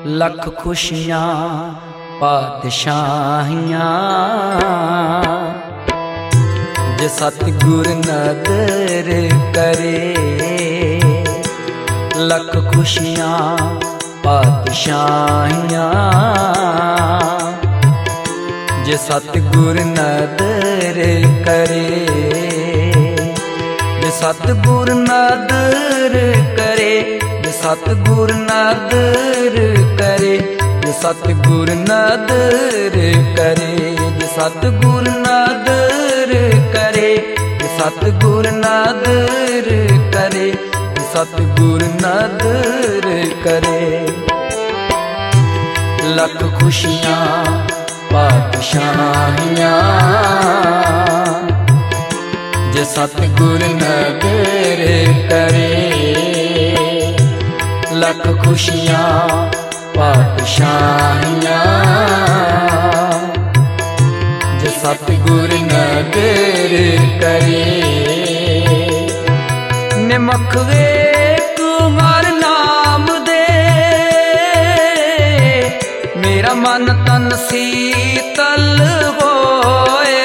लख खुशियां पातशाहियां जे सतगुर नदर करे। लख खुशियां पातशाहियां जे सतगुर नदर करे। जे सतगुर नदर करे, जे सतगुर नदर करे, जे सतगुर नदर करे, जे सतगुर नदर करे, जे सतगुर नदर करे, जे सतगुर नदर करे। लख खुशियां पातशाहियां जे सतगुर नदर करे। लख खुशियां पातशाहियां जे सतगुर नदर करे। निमख वेख हर नाम दे, मेरा मन तन शीतल होए।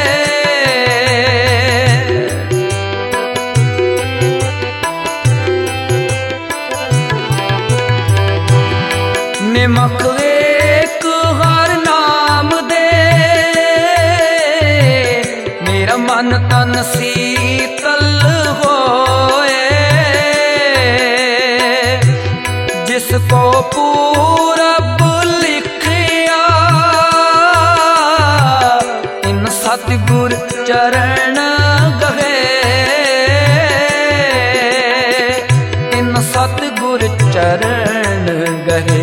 निमख वेख हर नाम दे, मेरा मन तन शीतल होए। जिसको पूरब लिखिया इन सतगुर चरण गहे। इन सतगुर चरण गहे।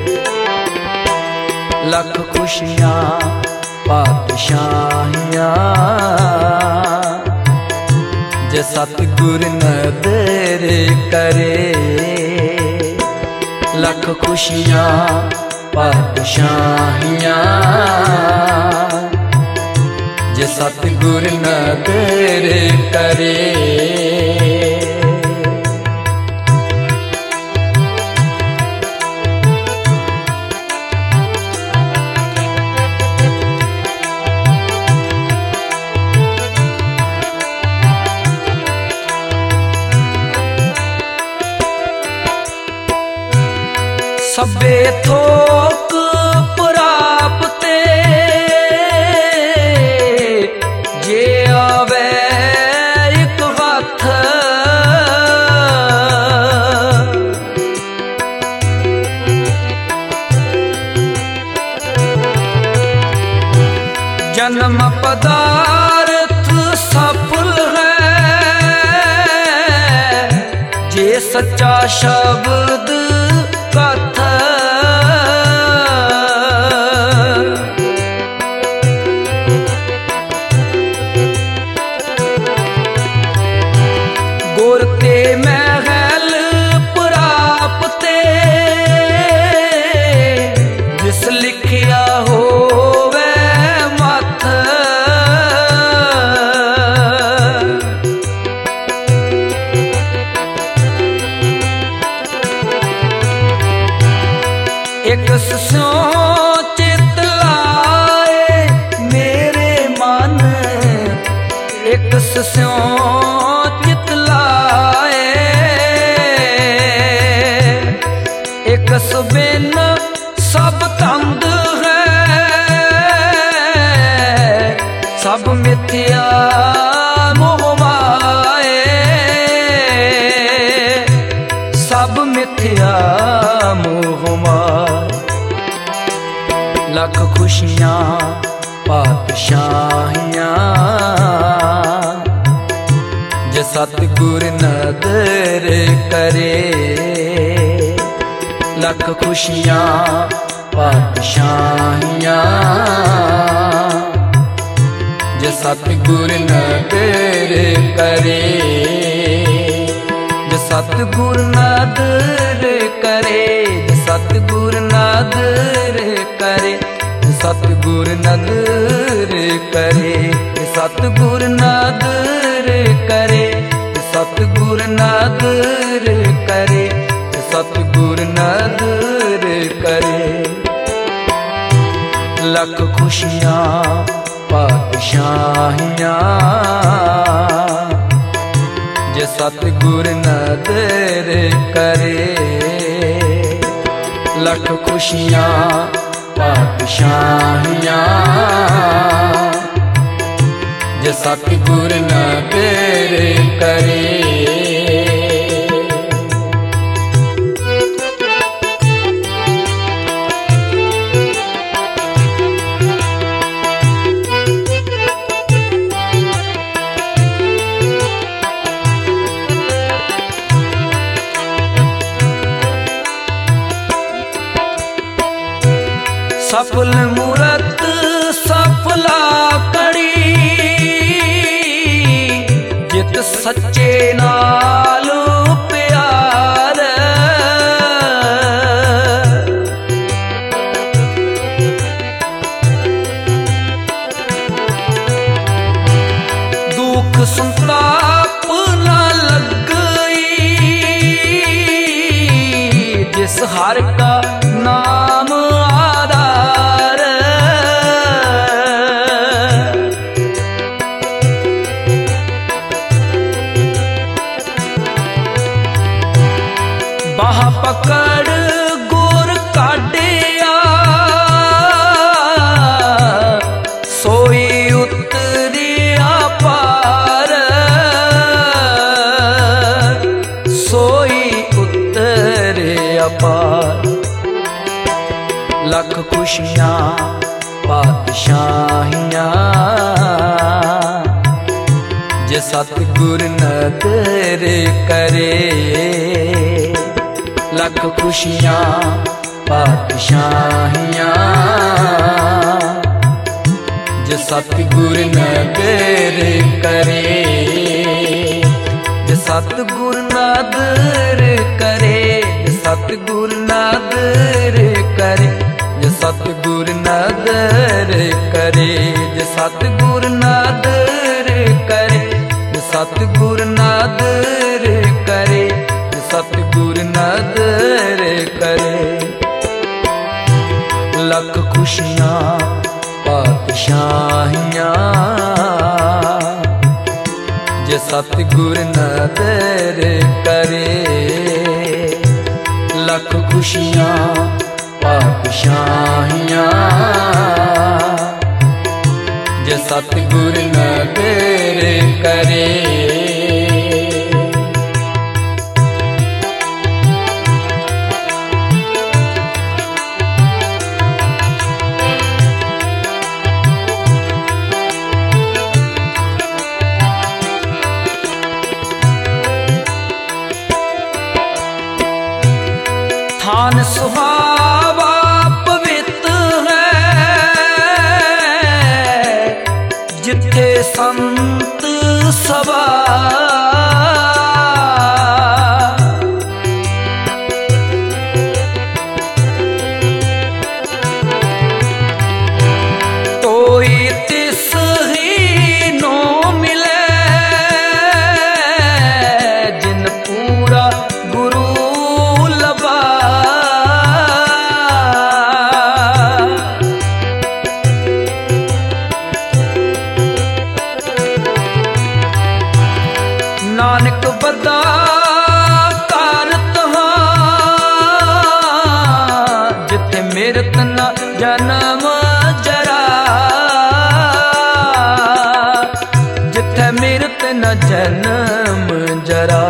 लख खुशियां पातशाहियां जे सतगुर नदर करे। लख खुशियां पातशाहियां जे सतगुर नदर करे। सबे थोक प्राप्ते जे आवे एक हथ। जन्म पदार्थ सफल है जे सच्चा शब्द कथ। गुर ते महल प्राप्ते जिस लिखिया होवे मथ। एक स्यों चित लाए मेरे मन, एक स्यों चित लाए। एक बिन सब तंग है, सब मिथ्या मोह माए। सब मिथ्या मोह माए। लख खुशियां पातशाहियां जे सतगुर नदर करे। लख खुशियां पातशाहियां जे सतगुर नदर करे। जे सतगुर नदर करे, जे सतगुर नदर करे, जे सतगुर नदर करे, जे सतगुर नदर करे, जे सतगुर नदर करे, जे सतगुर नदर करे। लख खुशियां पातशाहियां जे सतगुर नदर करे। लख खुशियां पातशाहियां जे सतगुर नदर करे। सफल मूरत सफला कड़ी जित सच्चे नाल प्यार। दुख संताप न लगई जिस हर का नाम पकड़ गोर काढ़िया सोई उतरिया पार। सोई उतरिया पार। लख खुशियां पातशाहियां जे सतगुर नदर करे। लख खुशियां पातशाहियां जे सतगुर नदर करे। जे सतगुर नदर करे। जे सतगुर नदर करे। जे सतगुर नदर करे। जे सतगुर नदर करे। जे सतगुर नदर करे। सतगुर नदर करे। लख खुशियां पातशाहियां जे सतगुर नदर करे। लख खुशियां पातशाहियां जे सतगुर नदर करे। थान सुहावा पवित्र है जिथे संत सभा। कोई तिस ही नो मिले जिन पूरा गुरु लबा। नानक बदा कारत जिथे मेरत न जन्म जरा। जिथे मेरत न जन्म जरा।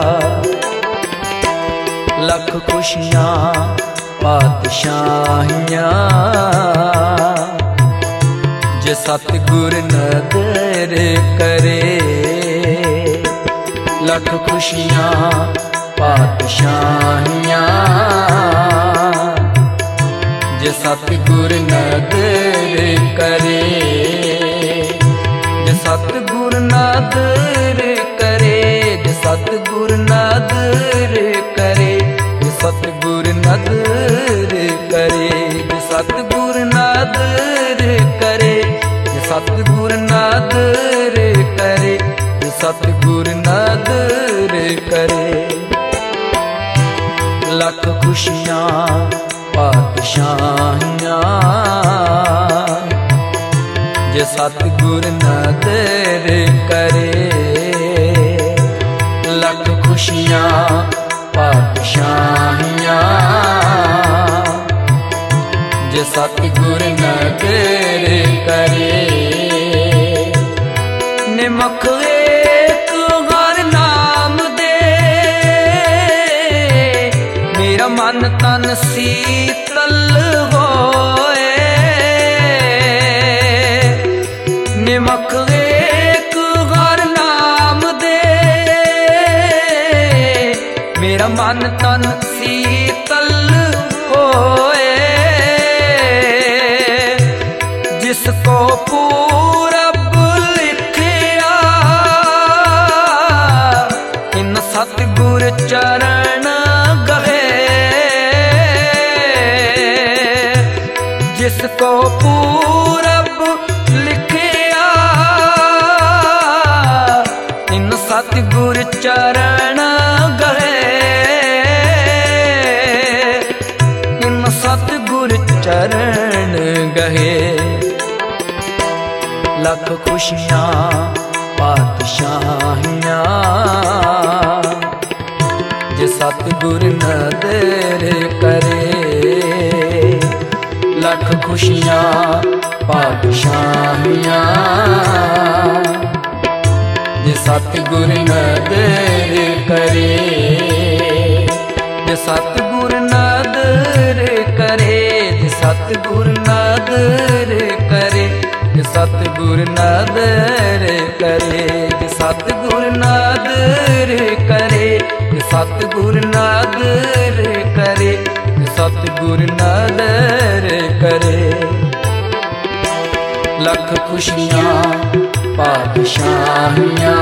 लख खुशियां पातशाहियां जे सतगुर नदर करे। लख खुशियां पातशाहियां जे सतगुर नदर करे। जे सतगुर नदर करे। जे सतगुर नदर करे। जे सतगुर नदर करे। जे सतगुर नदर करे। जे सतगुर नदर करे। जे सतगुर नदर करे। लख खुशियां पातशाहियां ਜੇ ਸਤਿਗੁਰ ਨਦਰ ਕਰੇ ਲੱਖ ਖੁਸ਼ੀਆਂ ਪਾਤਸ਼ਾਹੀਆਂ ਜੇ ਸਤਿਗੁਰ ਨਦਰ ਕਰੇ ਨਿਮਖ ਏਕ ਹਰ ਨਾਮ ਦੇ ਮੇਰਾ ਮਨ ਤਨ ਸੀਤਲ ਹੋਏ ਨਿਮਖ ਏਕ ਹਰ ਨਾਮ ਦੇ ਮੇਰਾ ਮਨ ਤਨ ਸੀਤਲ ਹੋਏ ਜਿਸ ਕੋ ਪੂਰਬ ਲਿਖਿਆ ਇਨ ਸਤਿਗੁਰ ਚਰਨ ਗਏ ਜਿਸ ਕੋ ਪੂਰਬ ਲਿਖਿਆ ਇਨ ਸਤਿਗੁਰ ਚਰਨ ਗਏ ਇਨ ਸਤਿਗੁਰ ਚਰਨ ਗਏ ਲੱਖ ਖੁਸ਼ੀਆਂ ਪਾਤਸ਼ਾਹੀਆਂ ਜੇ ਸਤਿਗੁਰ ਨਦਰ ਕਰੇ ਲੱਖ ਖੁਸ਼ੀਆਂ ਪਾਤਸ਼ਾਹੀਆਂ ਜੇ ਸਤਿਗੁਰ ਨਦਰ ਕਰੇ ਜੇ ਸਤਿਗੁਰ ਨਦਰ ਕਰੇ ਜੇ ਸਤਿਗੁਰ ਨਦਰ ਕਰੇ ਜੇ ਸਤਿਗੁਰ ਨਦਰ ਕਰੇ ਜੇ ਸਤਿਗੁਰ ਨਦਰ ਕਰੇ ਜੇ ਸਤਿਗੁਰ ਨਦਰ ਕਰੇ ਜੇ ਸਤਿਗੁਰ ਨਦਰ ਕਰੇ ਲੱਖ ਖੁਸ਼ੀਆਂ ਪਾਤਸ਼ਾਹੀਆਂ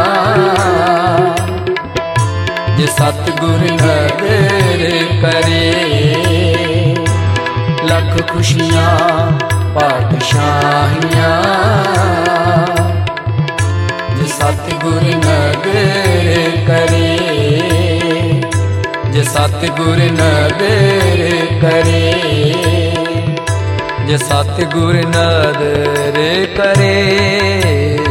ਜੇ ਸਤਿਗੁਰ ਨਦਰ ਕਰੇ ਲੱਖ ਖੁਸ਼ੀਆਂ ਪਾਤਸ਼ਾਹੀਆਂ ਜੇ ਸਤਿਗੁਰ ਨਦਰ ਕਰੇ ਜੇ ਸਤਿਗੁਰ ਨਦਰ ਕਰੇ ਜੇ ਸਤਿਗੁਰ ਨਦਰ ਕਰੇ।